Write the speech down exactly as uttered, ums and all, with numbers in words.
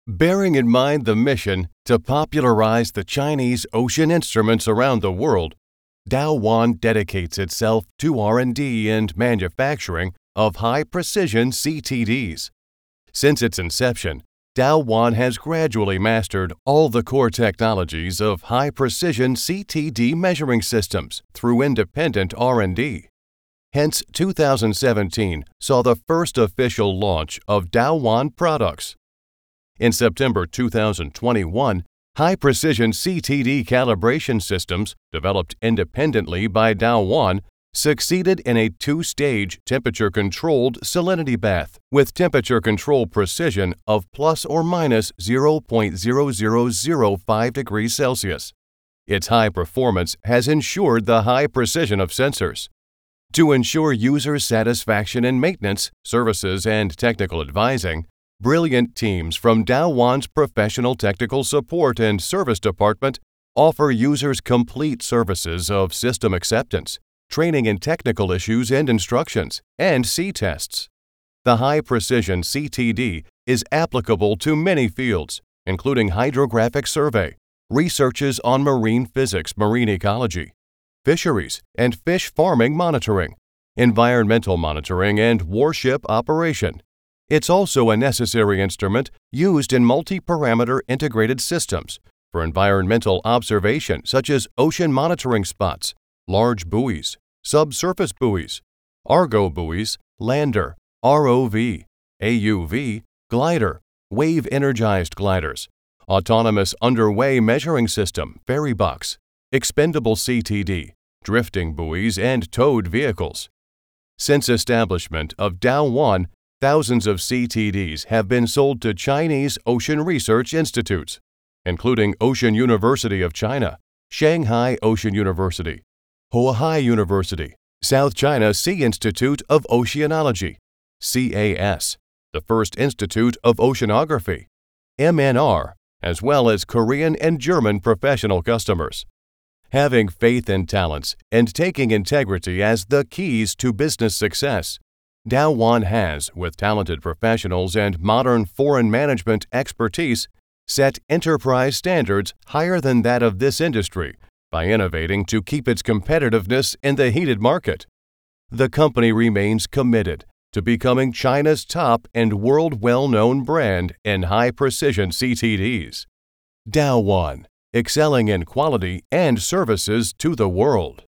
Bearing in mind the mission to popularize the Chinese ocean instruments around the world, Daowan dedicates itself to R and D and manufacturing of high-precision C T Ds. Since its inception, Daowan has gradually mastered all the core technologies of high-precision C T D measuring systems through independent R and D. Hence, two thousand seventeen saw the first official launch of Daowan products. In September two thousand twenty-one, high-precision C T D calibration systems developed independently by Daowan succeeded in a two-stage temperature-controlled salinity bath with temperature control precision of plus or minus zero point zero zero zero five degrees Celsius. Its high performance has ensured the high precision of sensors. To ensure user satisfaction in maintenance, services, and technical advising, brilliant teams from Daowan's professional technical support and service department offer users complete services of system acceptance, training in technical issues and instructions, and C-tests. The high-precision C T D is applicable to many fields, including hydrographic survey, researches on marine physics, marine ecology, fisheries and fish farming monitoring, environmental monitoring, and warship operation. It's also a necessary instrument used in multi-parameter integrated systems for environmental observation such as ocean monitoring spots, large buoys, subsurface buoys, Argo buoys, lander, R O V, A U V, glider, wave-energized gliders, autonomous underway measuring system, ferry box, expendable C T D, drifting buoys, and towed vehicles. Since establishment of Daowan, thousands of C T Ds have been sold to Chinese ocean research institutes, including Ocean University of China, Shanghai Ocean University, Huahai University, South China Sea Institute of Oceanology, C A S, the First Institute of Oceanography, M N R, as well as Korean and German professional customers. Having faith in talents and taking integrity as the keys to business success, Daowan has, with talented professionals and modern foreign management expertise, set enterprise standards higher than that of this industry by innovating to keep its competitiveness in the heated market. The company remains committed to becoming China's top and world well-known brand in high-precision C T Ds. Daowan, excelling in quality and services to the world.